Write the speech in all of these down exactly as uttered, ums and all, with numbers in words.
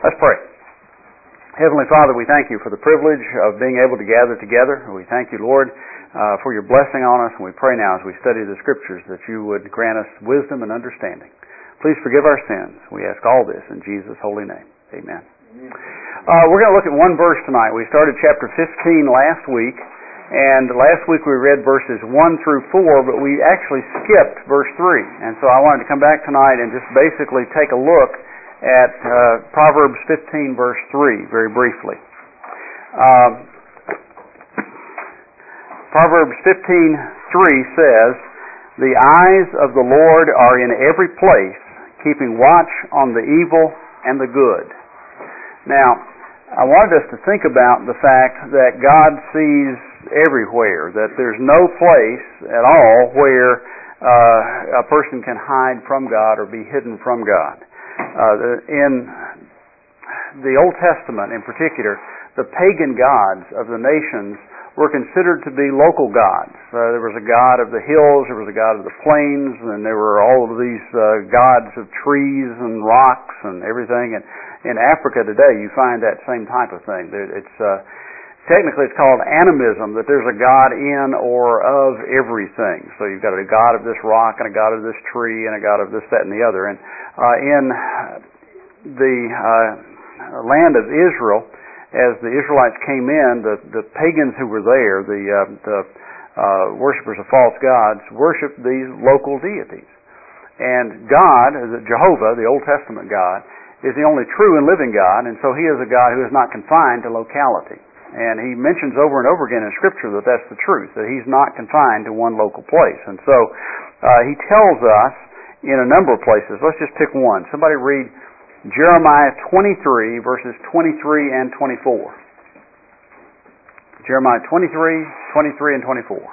Let's pray. Heavenly Father, we thank you for the privilege of being able to gather together. We thank you, Lord, uh, for your blessing on us, and we pray now as we study the Scriptures that you would grant us wisdom and understanding. Please forgive our sins. We ask all this in Jesus' holy name. Amen. Uh, we're going to look at one verse tonight. We started chapter fifteen last week, and last week we read verses one through four, but we actually skipped verse three. And so I wanted to come back tonight and just basically take a look at uh, Proverbs fifteen, verse three, very briefly. Uh, Proverbs fifteen, three says, "The eyes of the Lord are in every place, keeping watch on the evil and the good." Now, I wanted us to think about the fact that God sees everywhere, that there's no place at all where uh, a person can hide from God or be hidden from God. Uh, in the Old Testament in particular, the pagan gods of the nations were considered to be local gods. Uh, there was a god of the hills, there was a god of the plains, and there were all of these uh, gods of trees and rocks and everything. And in Africa today, you find that same type of thing. It's uh, technically it's called animism, that there's a god in or of everything. So you've got a god of this rock and a god of this tree and a god of this, that, and the other. And uh, in the uh, land of Israel, as the Israelites came in, the, the pagans who were there, the, uh, the uh, worshippers of false gods, worshipped these local deities. And God, Jehovah, the Old Testament God, is the only true and living God, and so He is a God who is not confined to locality. And He mentions over and over again in Scripture that that's the truth, that He's not confined to one local place. And so uh, He tells us in a number of places. Let's just pick one. Somebody read Jeremiah twenty-three, verses twenty-three and twenty-four. Jeremiah twenty-three, twenty-three, and twenty-four.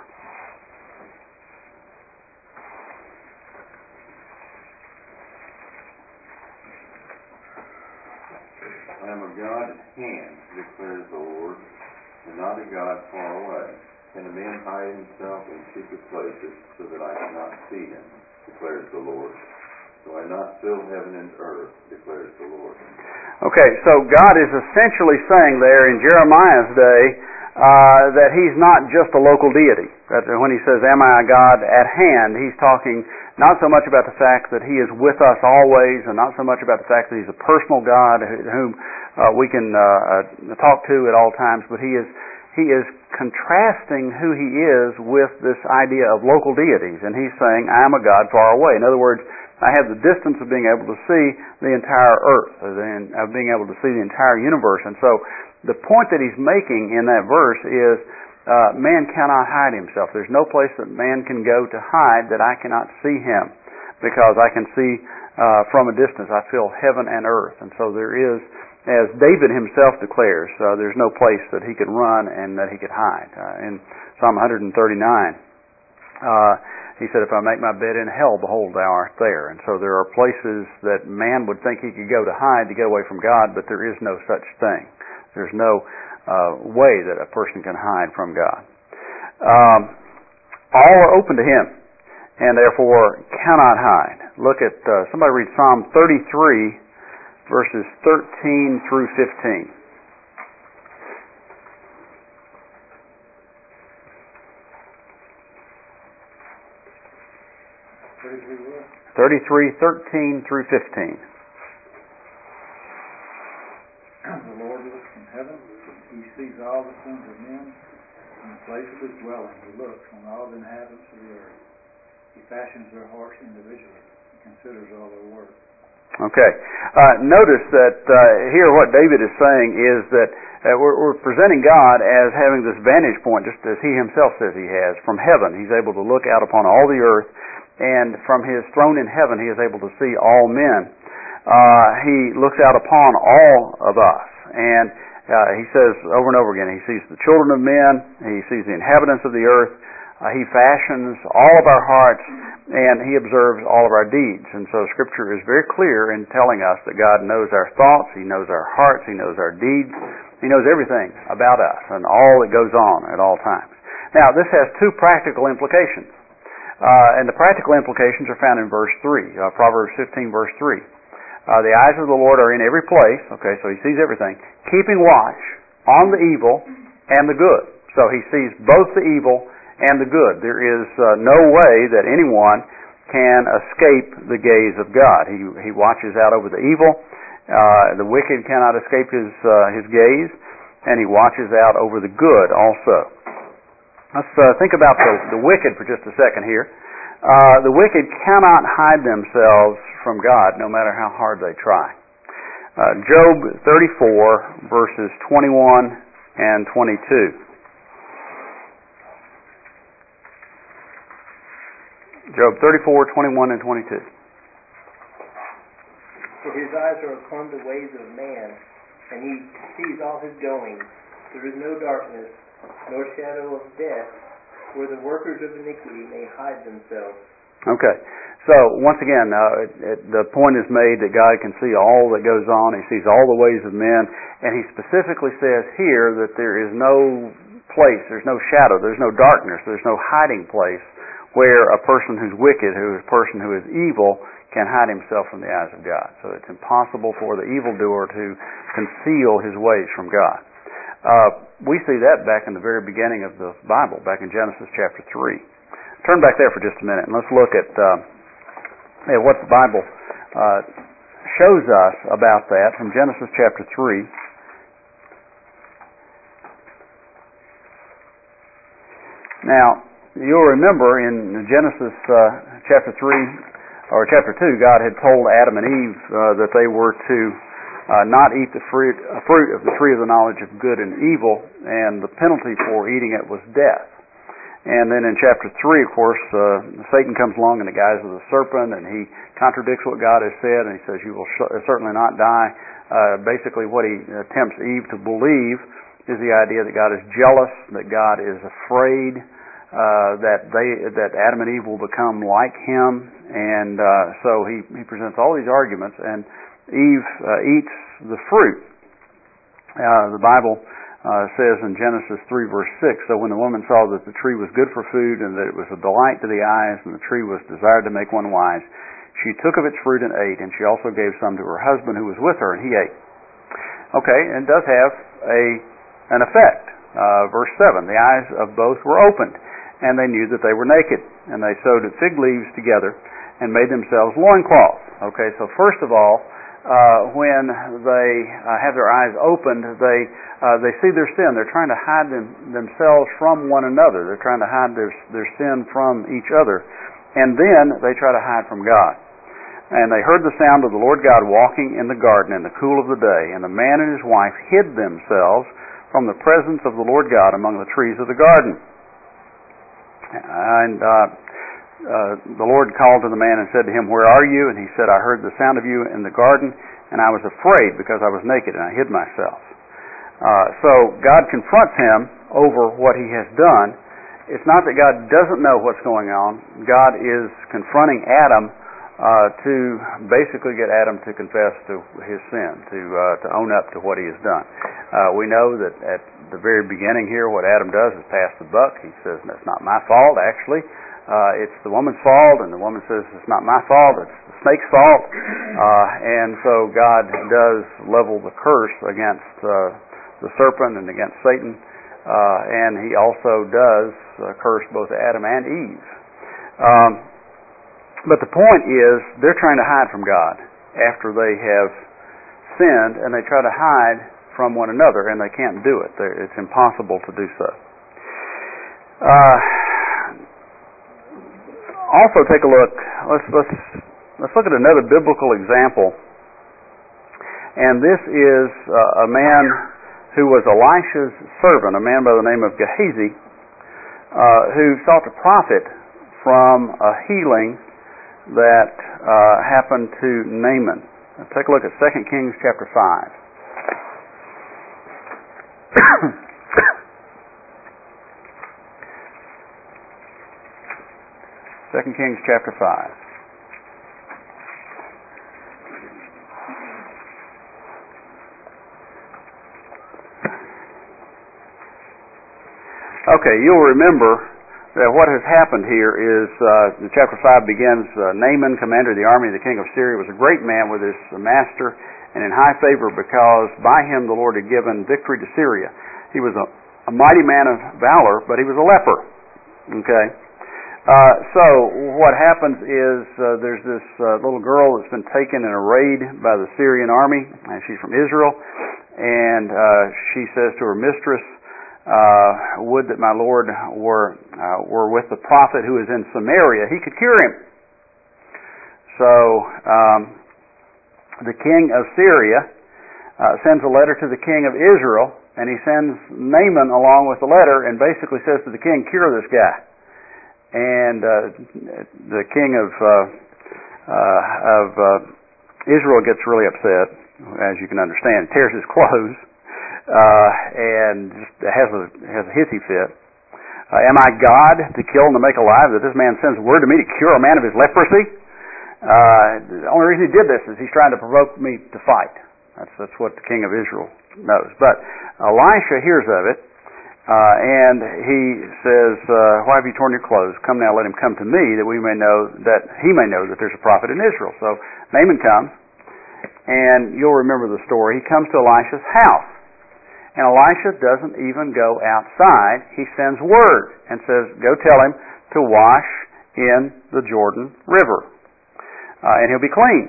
I am a God at hand, declares the Lord, and not a God far away. Can a man hide himself in secret places so that I cannot see him, declares the Lord? Do I not fill heaven and earth, declares the Lord. Okay, so God is essentially saying there in Jeremiah's day uh, that He's not just a local deity. That when He says, "Am I a God at hand?" He's talking not so much about the fact that He is with us always, and not so much about the fact that He's a personal God whom uh, we can uh, talk to at all times, but He is He is contrasting who He is with this idea of local deities, and He's saying, "I am a God far away." In other words, I have the distance of being able to see the entire earth, of being able to see the entire universe. And so the point that he's making in that verse is uh, man cannot hide himself. There's no place that man can go to hide that I cannot see him, because I can see uh, from a distance. I feel heaven and earth. And so there is, as David himself declares, uh, there's no place that he could run and that he could hide. Uh, in Psalm one thirty-nine, uh, he said, "If I make my bed in hell, behold, thou art there." And so there are places that man would think he could go to hide to get away from God, but there is no such thing. There's no uh, way that a person can hide from God. Um, all are open to Him, and therefore cannot hide. Look at, uh, somebody read Psalm thirty-three, verses thirteen through fifteen. thirty-three, thirteen through fifteen. The Lord looks from heaven. He sees all the sons of men in the place of His dwelling. He looks on all the inhabitants of the earth. He fashions their hearts individually. He considers all their work. Okay. Uh, notice that uh, here what David is saying is that uh, we're, we're presenting God as having this vantage point, just as He Himself says He has. From heaven, He's able to look out upon all the earth, and from His throne in heaven, He is able to see all men. Uh, he looks out upon all of us, and uh, He says over and over again, He sees the children of men, He sees the inhabitants of the earth, uh, He fashions all of our hearts, and He observes all of our deeds. And so Scripture is very clear in telling us that God knows our thoughts, He knows our hearts, He knows our deeds, He knows everything about us and all that goes on at all times. Now, this has two practical implications. Uh, and the practical implications are found in verse three, uh, Proverbs fifteen, verse three. Uh, the eyes of the Lord are in every place. Okay, so He sees everything. Keeping watch on the evil and the good. So He sees both the evil and the good. There is uh, no way that anyone can escape the gaze of God. He He watches out over the evil. Uh, the wicked cannot escape His uh, His gaze, and He watches out over the good also. Let's uh, think about the, the wicked for just a second here. Uh, the wicked cannot hide themselves from God, no matter how hard they try. Uh, Job thirty-four, verses twenty-one and twenty-two. Job thirty-four, twenty-one and twenty-two. For his eyes are upon the ways of man, and he sees all his goings. There is no darkness, nor shadow of death, where the workers of iniquity may hide themselves. Okay. So, once again, uh, it, it, the point is made that God can see all that goes on. He sees all the ways of men. And He specifically says here that there is no place, there's no shadow, there's no darkness, there's no hiding place where a person who's wicked, who is a person who is evil, can hide himself from the eyes of God. So it's impossible for the evildoer to conceal his ways from God. Uh, we see that back in the very beginning of the Bible, back in Genesis chapter three. Turn back there for just a minute and let's look at, uh, at what the Bible uh, shows us about that from Genesis chapter three. Now, you'll remember in Genesis uh, chapter three, or chapter two, God had told Adam and Eve uh, that they were to uh, not eat the fruit, uh, fruit of the tree of the knowledge of good and evil, and the penalty for eating it was death. And then in chapter three, of course, uh, Satan comes along in the guise of the serpent, and he contradicts what God has said, and he says, you will sh- certainly not die. Uh, basically what he attempts Eve to believe is the idea that God is jealous, that God is afraid, Uh, that they that Adam and Eve will become like Him, and uh, so he, he presents all these arguments, and Eve uh, eats the fruit. Uh, the Bible uh, says in Genesis three verse six, so when the woman saw that the tree was good for food, and that it was a delight to the eyes, and the tree was desired to make one wise, she took of its fruit and ate, and she also gave some to her husband who was with her, and he ate. Okay, and it does have a an effect. Uh, verse seven, the eyes of both were opened, and they knew that they were naked, and they sewed fig leaves together and made themselves loincloths. Okay, so first of all, uh, when they uh, have their eyes opened, they uh, they see their sin. They're trying to hide them, themselves from one another. They're trying to hide their their sin from each other, and then they try to hide from God. And they heard the sound of the Lord God walking in the garden in the cool of the day, and the man and his wife hid themselves from the presence of the Lord God among the trees of the garden. And uh, uh, the Lord called to the man and said to him, where are you? And he said, I heard the sound of you in the garden, and I was afraid because I was naked, and I hid myself. Uh, so God confronts him over what he has done. It's not that God doesn't know what's going on. God is confronting Adam uh, to basically get Adam to confess to his sin, to uh, to own up to what he has done. Uh, we know that at the very beginning here, what Adam does is pass the buck. He says, that's not my fault, actually. Uh, it's the woman's fault, and the woman says, it's not my fault, it's the snake's fault. Uh, and so God does level the curse against uh, the serpent and against Satan, uh, and He also does uh, curse both Adam and Eve. Um, but the point is, they're trying to hide from God after they have sinned, and they try to hide from one another, and they can't do it. They're, it's impossible to do so. Uh, also, take a look. Let's let's let's look at another biblical example, and this is uh, a man who was Elisha's servant, a man by the name of Gehazi, uh, who sought to profit from a healing that uh, happened to Naaman. Now, take a look at Second Kings chapter five. Second Kings chapter five. Okay, you'll remember that what has happened here is, uh, chapter five begins, uh, Naaman, commander of the army of the king of Syria, was a great man with his master and in high favor because by him the Lord had given victory to Syria. He was a, a mighty man of valor, but he was a leper. Okay? Uh, so what happens is uh, there's this uh, little girl that's been taken in a raid by the Syrian army, and she's from Israel, and uh, she says to her mistress, Uh, would that my Lord were uh, were with the prophet who is in Samaria. He could cure him. So um, the king of Syria uh, sends a letter to the king of Israel, and he sends Naaman along with the letter and basically says to the king, cure this guy. And uh, the king of, uh, uh, of uh, Israel gets really upset, as you can understand, tears his clothes. Uh, and just has a has a hissy fit. Uh, am I God to kill and to make alive, that this man sends word to me to cure a man of his leprosy? Uh, the only reason he did this is he's trying to provoke me to fight. That's that's what the king of Israel knows. But Elisha hears of it, uh, and he says, uh, "Why have you torn your clothes? Come now, let him come to me, that we may know that he may know that there's a prophet in Israel." So Naaman comes, and you'll remember the story. He comes to Elisha's house. And Elisha doesn't even go outside. He sends word and says, go tell him to wash in the Jordan River, uh, and he'll be clean.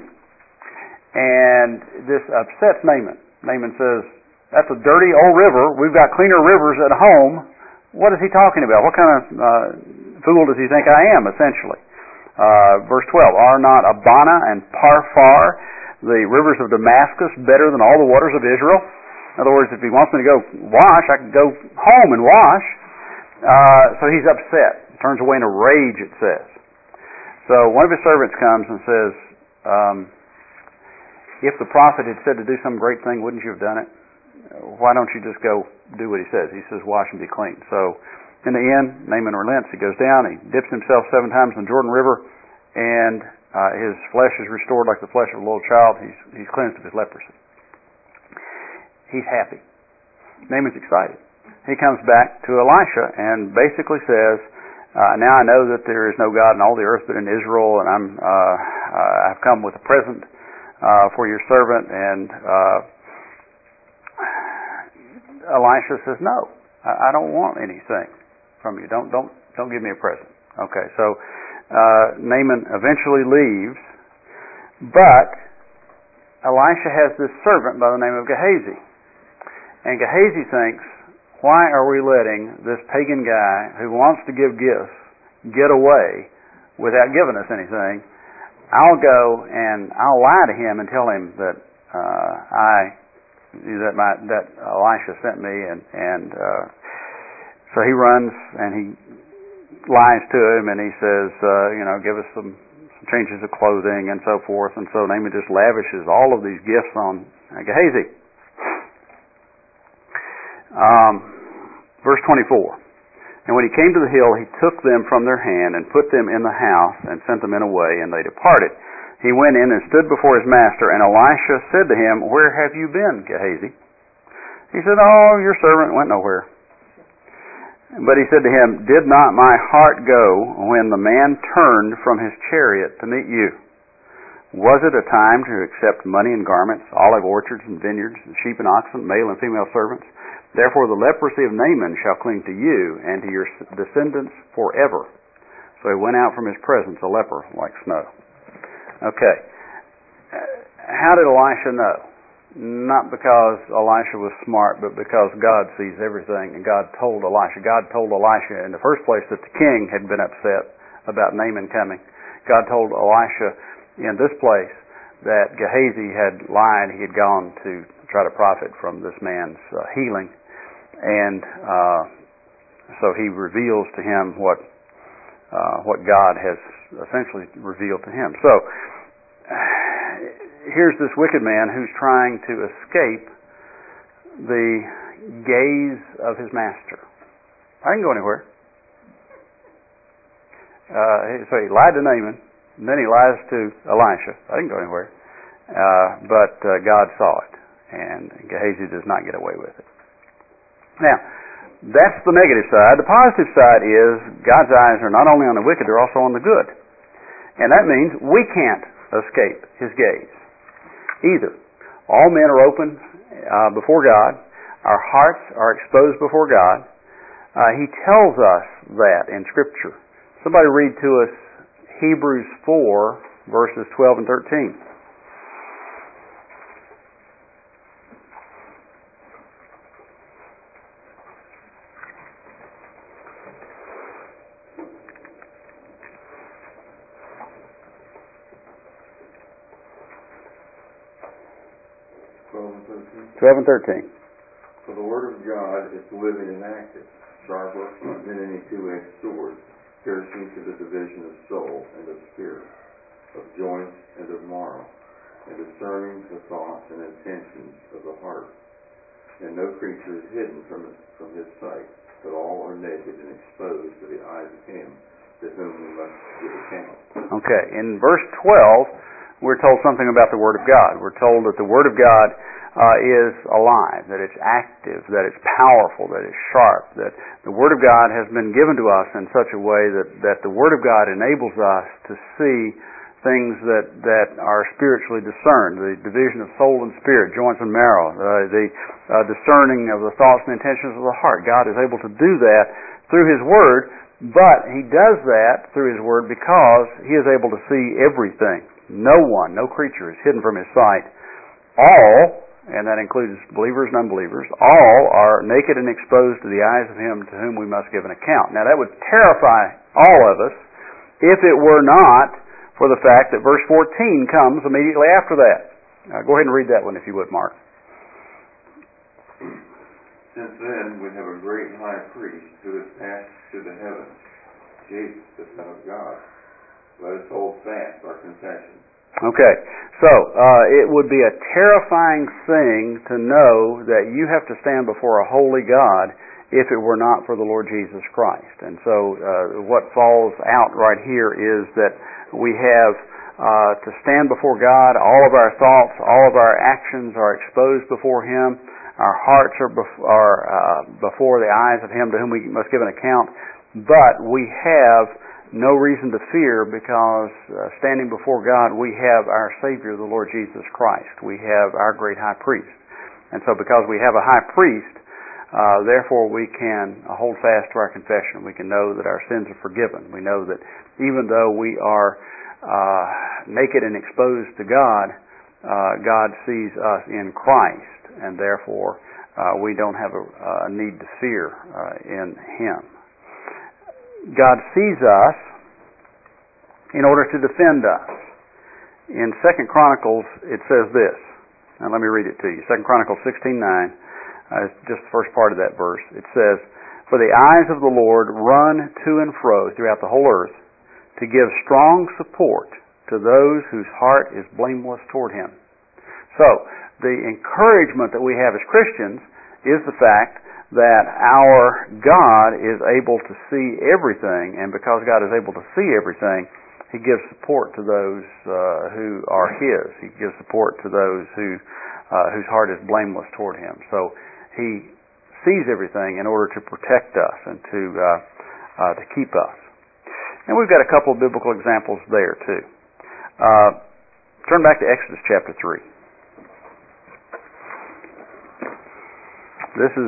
And this upsets Naaman. Naaman says, that's a dirty old river. We've got cleaner rivers at home. What is he talking about? What kind of uh, fool does he think I am, essentially? Uh, verse twelve, are not Abana and Parfar, the rivers of Damascus, better than all the waters of Israel? In other words, if he wants me to go wash, I can go home and wash. Uh, so he's upset. He turns away in a rage, it says. So one of his servants comes and says, um, if the prophet had said to do some great thing, wouldn't you have done it? Why don't you just go do what he says? He says, wash and be clean. So in the end, Naaman relents. He goes down, he dips himself seven times in the Jordan River, and uh, his flesh is restored like the flesh of a little child. He's, he's cleansed of his leprosy. He's happy. Naaman's excited. He comes back to Elisha and basically says, uh, now I know that there is no God in all the earth but in Israel, and I'm, uh, uh, I've come with a present uh, for your servant. And uh, Elisha says, no, I, I don't want anything from you. Don't, don't, don't give me a present. Okay, so uh, Naaman eventually leaves, but Elisha has this servant by the name of Gehazi. And Gehazi thinks, why are we letting this pagan guy who wants to give gifts get away without giving us anything? I'll go and I'll lie to him and tell him that uh, I that my that Elisha sent me, and and uh, so he runs and he lies to him and he says, uh, you know, give us some, some changes of clothing and so forth. And so Naaman just lavishes all of these gifts on uh, Gehazi. Um, verse twenty-four. And when he came to the hill, he took them from their hand and put them in the house and sent them in away, and they departed. He went in and stood before his master, and Elisha said to him, where have you been, Gehazi? He said, oh, your servant went nowhere. But he said to him, did not my heart go when the man turned from his chariot to meet you? Was it a time to accept money and garments, olive orchards and vineyards, and sheep and oxen, male and female servants? Therefore the leprosy of Naaman shall cling to you and to your descendants forever. So he went out from his presence a leper like snow. Okay. How did Elisha know? Not because Elisha was smart, but because God sees everything, and God told Elisha. God told Elisha in the first place that the king had been upset about Naaman coming. God told Elisha in this place that Gehazi had lied. He had gone to try to profit from this man's uh, healing. And uh, so he reveals to him what uh, what God has essentially revealed to him. So here's this wicked man who's trying to escape the gaze of his master. I didn't go anywhere. Uh, so he lied to Naaman, and then he lies to Elisha. I didn't go anywhere. Uh, but uh, God saw it, and Gehazi does not get away with it. Now, That's the negative side. The positive side is God's eyes are not only on the wicked, they're also on the good. And that means we can't escape His gaze either. All men are open uh, before God. Our hearts are exposed before God. Uh, he tells us that in Scripture. Somebody read to us Hebrews four, verses twelve and thirteen. twelve and thirteen. twelve and thirteen. For the Word of God is living and active, sharper than any two-edged sword, piercing to the division of soul and of spirit, of joints and of marrow, and discerning the thoughts and intentions of the heart. And no creature is hidden from from His sight, but all are naked and exposed to the eyes of Him to whom we must give account. Okay, in verse twelve, we're told something about the Word of God. We're told that the Word of God uh, is alive, that it's active, that it's powerful, that it's sharp, that the Word of God has been given to us in such a way that, that the Word of God enables us to see things that, that are spiritually discerned, the division of soul and spirit, joints and marrow, uh, the uh, discerning of the thoughts and intentions of the heart. God is able to do that through His Word, but He does that through His Word because He is able to see everything. No one, no creature is hidden from His sight. All, and that includes believers and unbelievers, all are naked and exposed to the eyes of Him to whom we must give an account. Now that would terrify all of us if it were not for the fact that verse fourteen comes immediately after that. Uh, go ahead and read that one if you would, Mark. Since then we have a great high priest who has passed to the heavens, Jesus, the Son of God. Let us hold fast our confession. Okay, so uh, it would be a terrifying thing to know that you have to stand before a holy God if it were not for the Lord Jesus Christ. And so uh, what falls out right here is that we have uh, to stand before God. All of our thoughts, all of our actions are exposed before Him. Our hearts are, bef- are uh, before the eyes of Him to whom we must give an account. But we have no reason to fear because uh, standing before God, we have our Savior, the Lord Jesus Christ. We have our great high priest. And so because we have a high priest, uh, therefore we can hold fast to our confession. We can know that our sins are forgiven. We know that even though we are uh, naked and exposed to God, uh, God sees us in Christ, and therefore uh, we don't have a, a need to fear uh, in Him. God sees us in order to defend us. In Second Chronicles, it says this. Now let me read it to you. Second Chronicles sixteen nine, uh, just the first part of that verse. It says, "For the eyes of the Lord run to and fro throughout the whole earth to give strong support to those whose heart is blameless toward Him." So, the encouragement that we have as Christians is the fact that our God is able to see everything, and because God is able to see everything, He gives support to those uh, who are His. He gives support to those who uh, whose heart is blameless toward Him. So He sees everything in order to protect us and to uh, uh, to keep us. And we've got a couple of biblical examples there too. Uh, turn back to Exodus chapter three. This is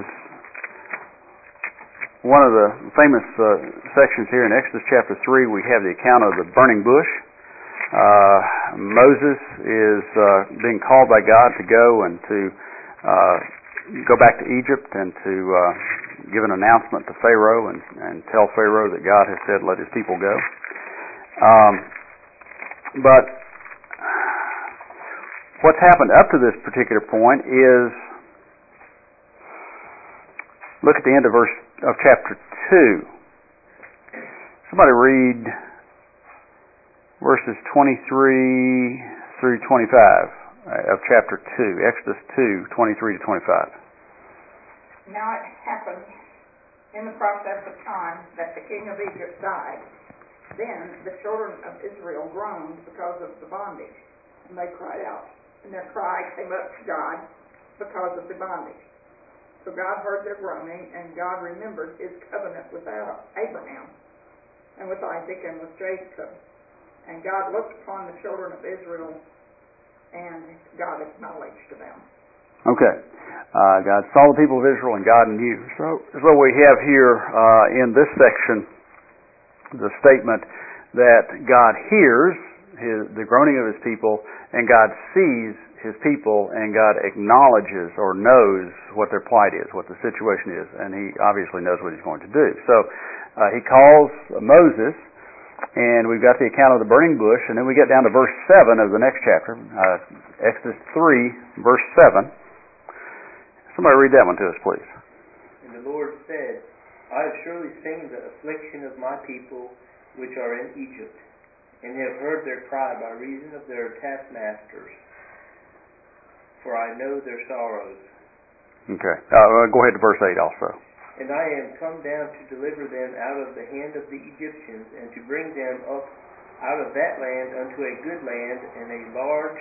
one of the famous uh, sections here in Exodus chapter three. We have the account of the burning bush. Uh, Moses is uh, being called by God to go and to uh, go back to Egypt and to uh, give an announcement to Pharaoh and, and tell Pharaoh that God has said, "Let His people go." Um, but what's happened up to this particular point is, look at the end of verse of chapter two. Somebody read verses twenty-three through twenty-five of chapter two, Exodus two, twenty-three to twenty-five. Now it happened in the process of time that the king of Egypt died. Then the children of Israel groaned because of the bondage, and they cried out, and their cry came up to God because of the bondage. So God heard their groaning, and God remembered his covenant with Abraham, and with Isaac, and with Jacob. And God looked upon the children of Israel, and God acknowledged them. Okay. Uh, God saw the people of Israel, and God knew. So, so we have here uh, in this section the statement that God hears his, the groaning of his people, and God sees his people, and God acknowledges or knows what their plight is, what the situation is, and he obviously knows what he's going to do. So uh, he calls Moses, and we've got the account of the burning bush, and then we get down to verse seven of the next chapter, uh, Exodus three, verse seven. Somebody read that one to us, please. And the Lord said, I have surely seen the affliction of my people which are in Egypt, and have heard their cry by reason of their taskmasters, for I know their sorrows. Okay. Uh, go ahead to verse eight also. And I am come down to deliver them out of the hand of the Egyptians, and to bring them up out of that land unto a good land, and a large,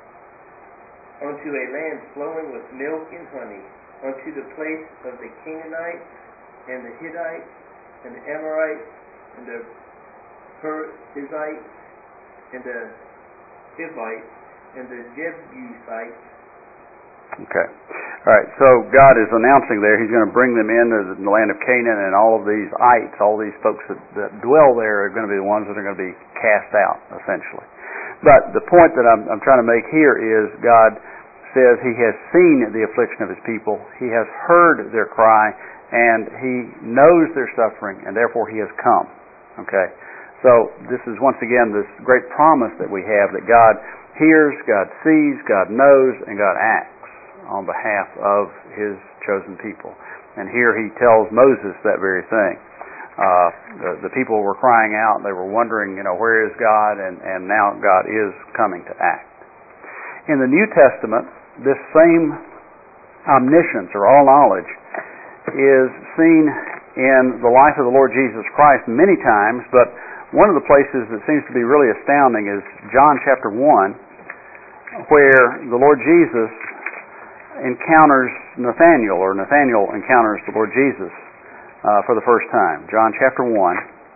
unto a land flowing with milk and honey, unto the place of the Canaanites, and the Hittites, and the Amorites, and the Perizzites, and the Hivites, and the Jebusites. Okay. All right. So God is announcing there He's going to bring them into the land of Canaan, and all of these ites, all these folks that, that dwell there are going to be the ones that are going to be cast out, essentially. But the point that I'm, I'm trying to make here is God says He has seen the affliction of His people. He has heard their cry, and He knows their suffering, and therefore He has come. Okay? So this is once again this great promise that we have that God hears, God sees, God knows, and God acts on behalf of His chosen people. And here He tells Moses that very thing. Uh, the, the people were crying out, they were wondering, you know, where is God? And, and now God is coming to act. In the New Testament, this same omniscience or all knowledge is seen in the life of the Lord Jesus Christ many times, but one of the places that seems to be really astounding is John chapter one, where the Lord Jesus encounters Nathanael, or Nathanael encounters the Lord Jesus uh, for the first time. John chapter one.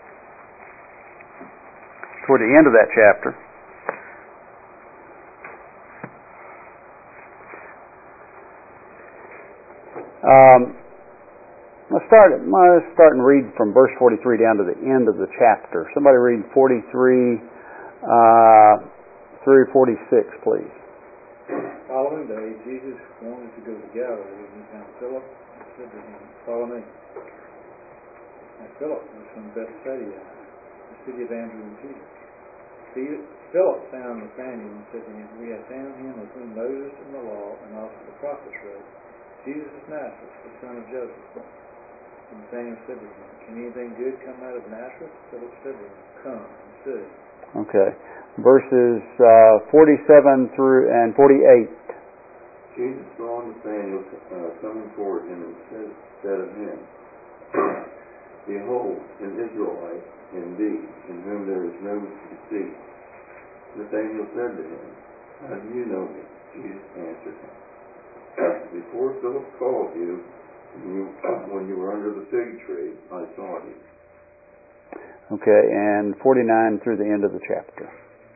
Toward the end of that chapter, um, let's start. Let's start and read from verse forty-three down to the end of the chapter. Somebody read forty-three uh, through forty-six, please. Following day, Jesus wanted to go to Galilee, and he found Philip and said to him, Follow me. Now Philip was from Bethsaida, the city of Andrew and Peter. Philip found Nathanael and said to him, We have found him of whom Moses and the law and also the prophets wrote, Jesus of Nazareth, the son of Joseph. And Nathanael said to him, Can anything good come out of Nazareth? Philip said to him, Come and see. Okay. Verses uh, forty-seven through and forty-eight. Jesus saw Nathanael uh, coming toward him and said, said of him, Behold, an Israelite indeed, in whom there is no deceit. Nathanael said to him, How do you know me? Jesus answered him, Before Philip called you, when you, when you were under the fig tree, I saw you. Okay, and forty-nine through the end of the chapter.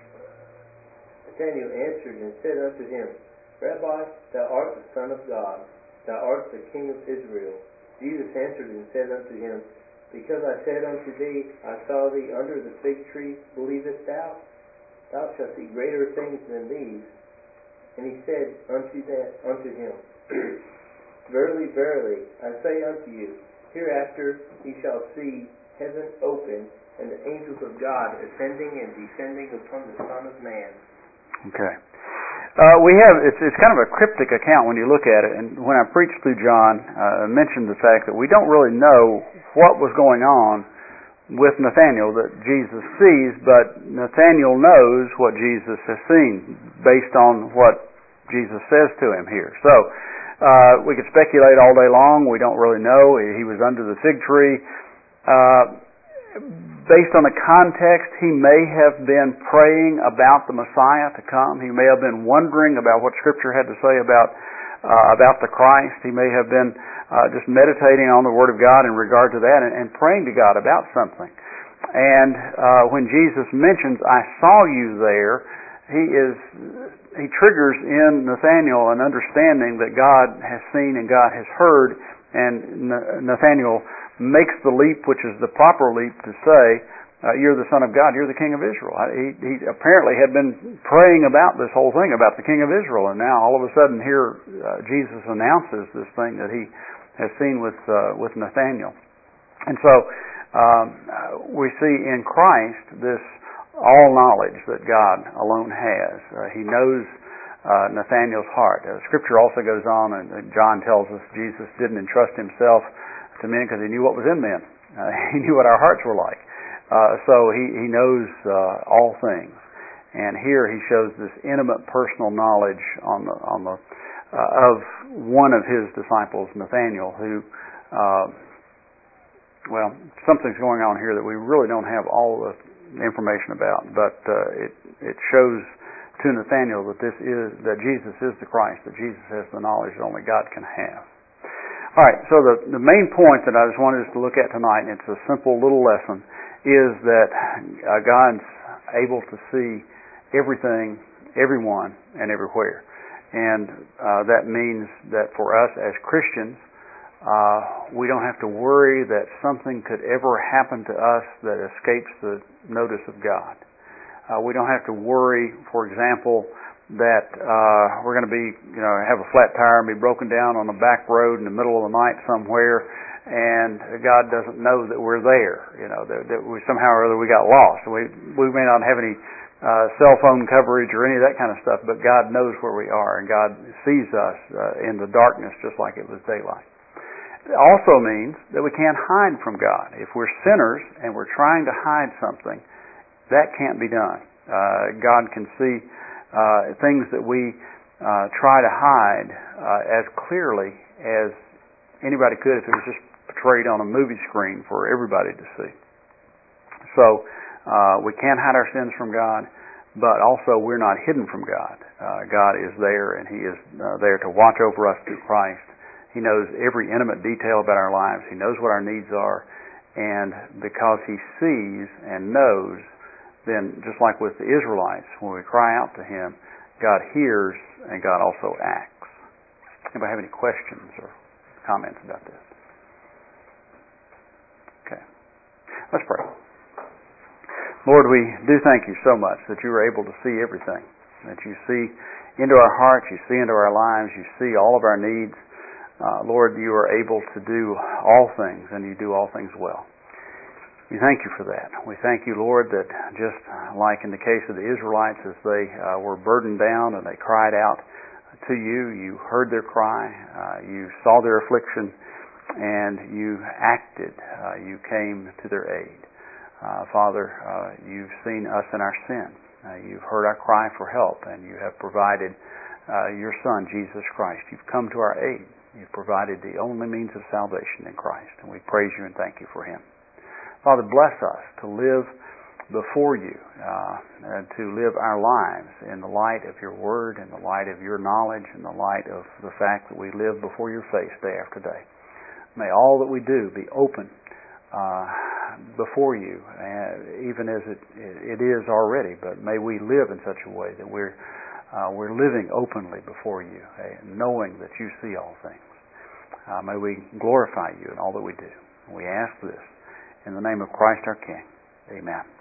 Nathanael answered and said unto him, Rabbi, thou art the Son of God, thou art the King of Israel. Jesus answered and said unto him, Because I said unto thee, I saw thee under the fig tree, believest thou? Thou shalt see greater things than these. And he said unto that unto him, Verily, verily, I say unto you, hereafter ye shall see heaven open, and the angels of God ascending and descending upon the Son of Man. Okay. Uh, we have, it's, it's kind of a cryptic account when you look at it, and when I preached through John, uh, I mentioned the fact that we don't really know what was going on with Nathanael that Jesus sees, but Nathanael knows what Jesus has seen based on what Jesus says to him here. So, uh, we could speculate all day long. We don't really know. He was under the fig tree. Uh, Based on the context, he may have been praying about the Messiah to come. He may have been wondering about what Scripture had to say about uh, about the Christ. He may have been uh, just meditating on the Word of God in regard to that and, and praying to God about something. And uh, when Jesus mentions, I saw you there, he is he triggers in Nathanael an understanding that God has seen and God has heard, and Nathanael makes the leap, which is the proper leap, to say, uh, you're the Son of God, you're the King of Israel. He, he apparently had been praying about this whole thing, about the King of Israel, and now all of a sudden here uh, Jesus announces this thing that he has seen with uh, with Nathanael. And so um, we see in Christ this all knowledge that God alone has. Uh, he knows uh, Nathanael's heart. Uh, Scripture also goes on, and uh, John tells us Jesus didn't entrust himself to men because he knew what was in men. Uh, he knew what our hearts were like. Uh, so he, he knows uh, all things. And here he shows this intimate personal knowledge on the on the uh, of one of his disciples, Nathanael, who uh, well, something's going on here that we really don't have all the information about, but uh, it it shows to Nathanael that this is that Jesus is the Christ, that Jesus has the knowledge that only God can have. All right, so the the main point that I just wanted us to look at tonight, and it's a simple little lesson, is that uh, God's able to see everything, everyone, and everywhere, and uh, that means that for us as Christians, Uh, we don't have to worry that something could ever happen to us that escapes the notice of God. Uh, we don't have to worry, for example, that uh, we're going to be, you know, have a flat tire and be broken down on a back road in the middle of the night somewhere, and God doesn't know that we're there. You know, that, that we somehow or other we got lost. We we may not have any uh, cell phone coverage or any of that kind of stuff, but God knows where we are, and God sees us uh, in the darkness just like it was daylight. It also means that we can't hide from God. If we're sinners and we're trying to hide something, that can't be done. Uh, God can see uh, things that we uh, try to hide uh, as clearly as anybody could if it was just portrayed on a movie screen for everybody to see. So uh, we can't hide our sins from God, but also we're not hidden from God. Uh, God is there, and He is uh, there to watch over us through Christ. He knows every intimate detail about our lives. He knows what our needs are. And because He sees and knows, then just like with the Israelites, when we cry out to Him, God hears and God also acts. Anybody have any questions or comments about this? Okay. Let's pray. Lord, we do thank You so much that You are able to see everything, that You see into our hearts, You see into our lives, You see all of our needs. Uh, Lord, You are able to do all things, and You do all things well. We thank You for that. We thank You, Lord, that just like in the case of the Israelites, as they uh, were burdened down and they cried out to You, You heard their cry, uh, You saw their affliction, and You acted. Uh, you came to their aid. Uh, Father, uh, You've seen us in our sin. Uh, you've heard our cry for help, and You have provided uh, Your Son, Jesus Christ. You've come to our aid. You've provided the only means of salvation in Christ, and we praise You and thank You for Him. Father, bless us to live before You, uh, and to live our lives in the light of Your Word, in the light of Your knowledge, in the light of the fact that we live before Your face day after day. May all that we do be open uh, before You, uh, even as it, it is already, but may we live in such a way that we're Uh, we're living openly before You, eh, knowing that You see all things. Uh, may we glorify You in all that we do. We ask this in the name of Christ our King. Amen.